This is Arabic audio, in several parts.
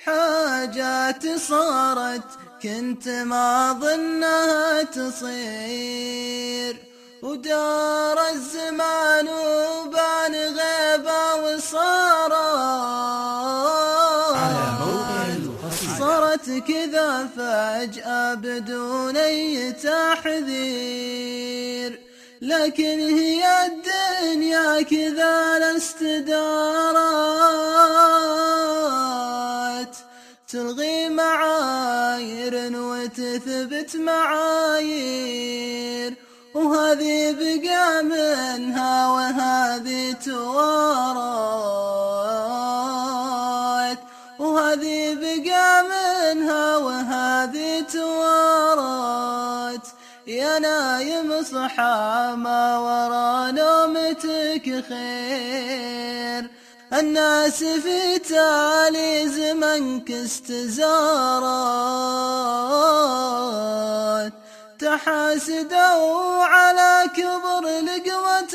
حاجات صارت كنت ما ظنها تصير، ودار الزمان وبان غيبة صارت كذا فجأة بدون أي تحذير. لكن هي الدنيا كذا الاستدارات، تلغي معايير وتثبت معايير، وهذه بقى منها وهذه توارت، وهذه بقى منها وهذه توارت. يا نايم صحى ما ورا نومتك خير، الناس في تالي زمنك استزارت، تحاسدوا على كبر لقمة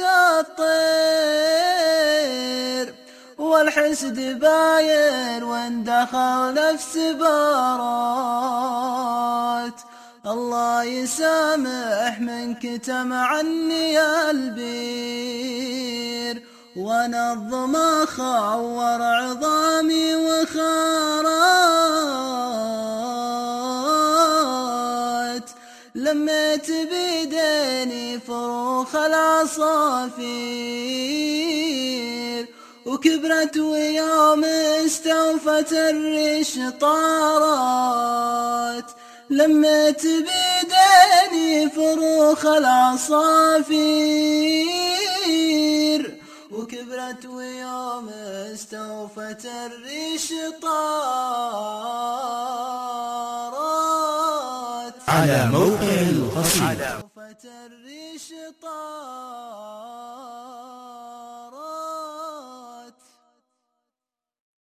الطير، والحسد باين وان دخل نفس بارات. الله يسامح من كتم عني البير، ونظم خور عظامي وخارات، لميت بيديني فروخ العصافير، وكبرت ويوم استوفت الريش طارت، لميت بيديني فروخ العصافير، وكبرت ويوم استوفت الريش طارت. على موقع القصيدة.